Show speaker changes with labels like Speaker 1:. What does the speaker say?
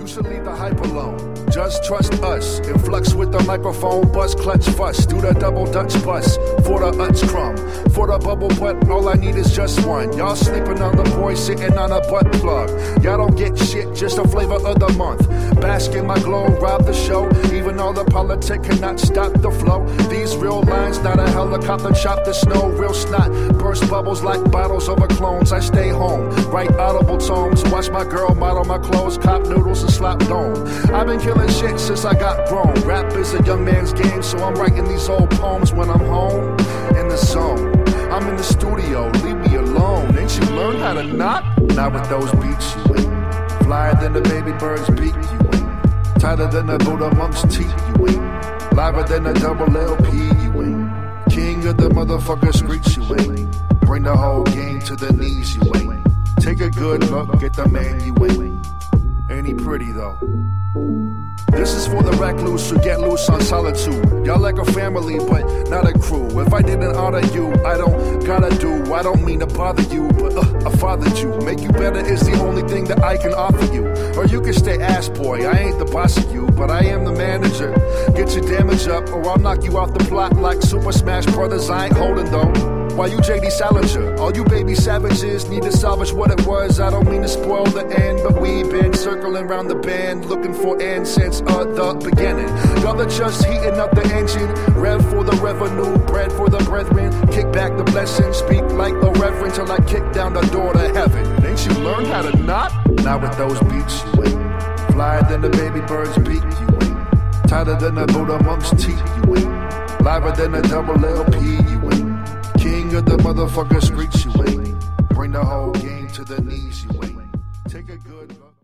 Speaker 1: You should leave the hype alone. Just trust us. Influx with the microphone, bust, clutch, fuss. Do the double Dutch bus for the Utz crumb. For the bubble butt, all I need is just one. Y'all sleeping on the boy sitting on a butt plug. Y'all don't get shit, just a flavor of the month. Bask in my glow, rob the show. Even all the politic cannot stop the flow. These real lines, not a helicopter, chop the snow. Real snot, burst bubbles like bottles over clones. I stay home, write audible tomes. Watch my girl model my clothes, cop noodles and slap dome. I've been killing shit since I got grown. Rap is a young man's game, so I'm writing these old poems when I'm home, in the zone. I'm in the studio, leave me alone. Ain't you learned how to knock? Not with those beats, you ain't. Flyer than the baby bird's beak, you ain't. Tighter than the Buddha monk's teeth, you ain't. Liver than a double LP, you ain't. King of the motherfucker streets, you ain't. Bring the whole game to the knees, you ain't. Take a good look at the man you ain't. Ain't he pretty though? This is for the recluse who get loose on solitude. Y'all like a family, but not a crew. If I didn't honor you, I don't gotta do. I don't mean to bother you, but I fathered you. Make you better is the only thing that I can offer you. Or you can stay ass boy, I ain't the boss of you, but I am the manager. Get your damage up, or I'll knock you off the plot like Super Smash Brothers. I ain't holding though. Why you JD Salinger? All you baby savages need to salvage what it was. I don't mean to spoil the end, but we've been circling around the bend, looking for end since the beginning. Y'all are just heating up the engine. Rev for the revenue, bread for the brethren. Kick back the blessing, speak like a reverend till I kick down the door to heaven. Ain't you learned how to knock? Not with those beats, you ain't. Flyer than the baby bird's beak, you ain't. Tighter than the Buddha monk's teeth, you ain't. Liver than a double LP, you ain't. King of the motherfucker streets, you ain't. Bring the whole game to the knees, you ain't. Take a good look.